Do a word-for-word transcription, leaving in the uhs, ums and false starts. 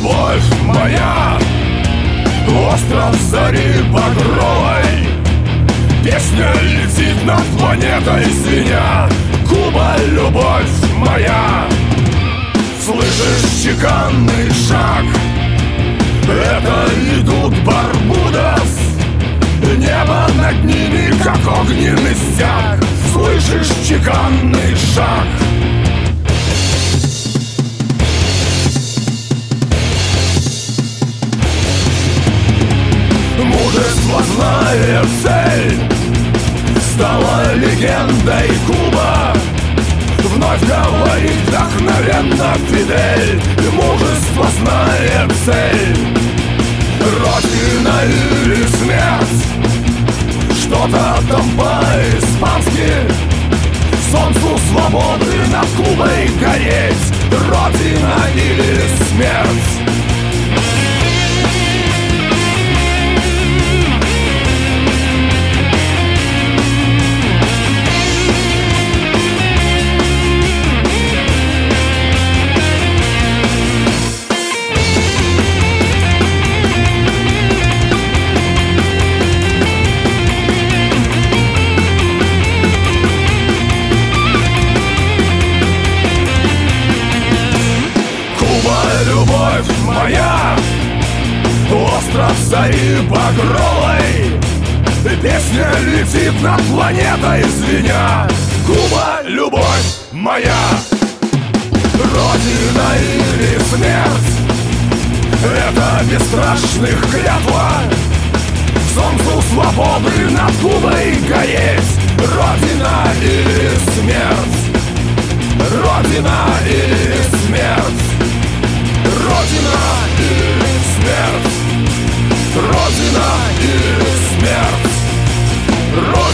любовь моя, остров зари багровой. Песня летит над планетой звеня. Куба, любовь моя. Слышишь чеканный шаг? Это идут Барбудос. Небо над ними, как огненный стяг. Слышишь чеканный шаг? Мужество знает цель. Стала легендой Куба. Вновь говорит вдохновенно Фидель. Мужество знает цель. Родина или смерть. Что-то там по-испански. Солнцу свободы над Кубой гореть. Родина или смерть. Любовь моя, остров зари багровой. Песня летит над планетой звеня. Куба, любовь моя. Родина или смерть. Это бесстрашных клятва. Солнцу свободы над Кубой гореть. Родина или смерть. Родина или смерть. Родина или смерть. Родина или смерть.